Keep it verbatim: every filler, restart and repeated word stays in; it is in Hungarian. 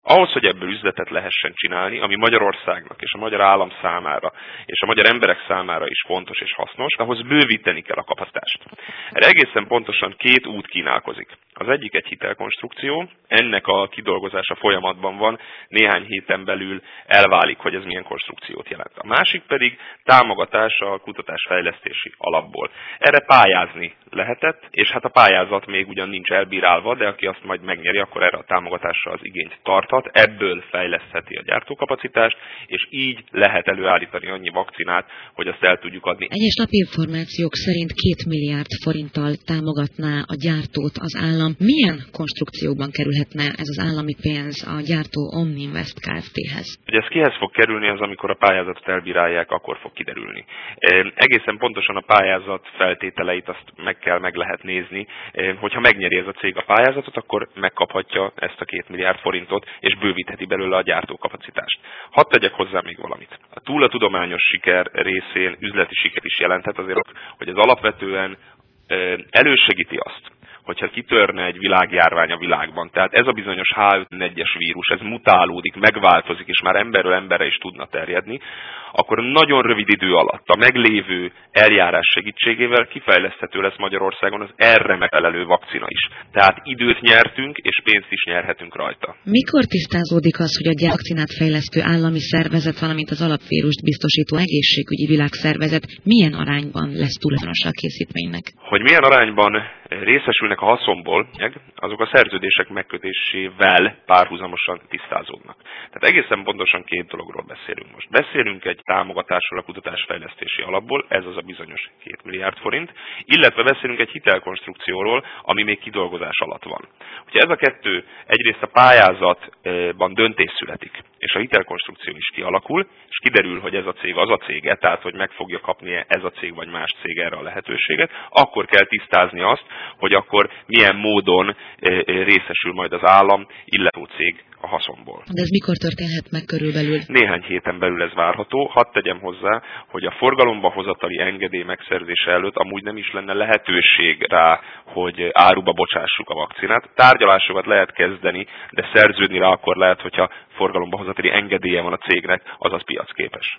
Ahhoz, hogy ebből üzletet lehessen csinálni, ami Magyarországnak és a magyar állam számára és a magyar emberek számára is fontos és hasznos, ahhoz bővíteni kell a kapacitást. Erre egészen pontosan két út kínálkozik. Az egyik egy hitelkonstrukció, ennek a kidolgozása folyamatban van, néhány héten belül elválik, hogy ez milyen konstrukciót jelent. A másik pedig támogatás a kutatásfejlesztési alapból. Erre pályázni lehetett, és hát a pályázat még ugyan nincs elbírálva, de aki azt majd megnyeri, akkor erre a támogatásra az igényt tarthat, ebből fejlesztheti a gyártókapacitást, és így lehet előállítani annyi vakcinát, hogy azt el tudjuk adni. Egyes lapinformációk szerint két milliárd forinttal támogatná a gyártót az állam. Milyen konstrukcióban kerülhetne ez az állami pénz a gyártó Omninvest Kft-hez? Hogy ez kihez fog kerülni, az amikor a pályázatot elbírálják, akkor fog kiderülni. Egészen pontosan a pályázat feltételeit azt meg kell, meg lehet nézni. Hogyha megnyeri ez a cég a pályázatot, akkor megkaphatja ezt a két milliárd forintot, és bővítheti belőle a gyártókapacitást. Hadd tegyek hozzá még valamit. A túl a tudományos siker részén üzleti siker is jelenthet azért, hogy ez alapvetően elősegíti azt, hogyha kitörne egy világjárvány a világban. Tehát ez a bizonyos há öt en egyes vírus, ez mutálódik, megváltozik, és már emberről emberre is tudna terjedni, akkor nagyon rövid idő alatt a meglévő eljárás segítségével kifejleszthető lesz Magyarországon az erre megfelelő vakcina is. Tehát időt nyertünk, és pénzt is nyerhetünk rajta. Mikor tisztázódik az, hogy a vakcinát fejlesztő állami szervezet, valamint az alapvírust biztosító egészségügyi világszervezet milyen arányban lesz tulajdonosa a készítménynek? Hogy milyen arányban részesülnek a haszonból, azok a szerződések megkötésével párhuzamosan tisztázódnak. Tehát egészen pontosan két dologról beszélünk most. Beszélünk egy támogatásról a kutatásfejlesztési alapból, ez az a bizonyos két milliárd forint, illetve beszélünk egy hitelkonstrukcióról, ami még kidolgozás alatt van. Hogyha ez a kettő egyrészt a pályázatban döntés születik, és a hitelkonstrukció is kialakul, és kiderül, hogy ez a cég az a cége, tehát hogy meg fogja kapni ez a cég vagy más cég erre a lehetőséget, akkor kell tisztázni azt, hogy akkor milyen módon részesül majd az állam, illető cég a haszonból. De ez mikor történhet meg körülbelül? Néhány héten belül ez várható. Hadd tegyem hozzá, hogy a forgalomba hozatali engedély megszerzése előtt amúgy nem is lenne lehetőség rá, hogy áruba bocsássuk a vakcinát. Tárgyalásokat lehet kezdeni, de szerződni rá akkor lehet, hogyha forgalomba hozatali engedélye van a cégnek, azaz piacképes.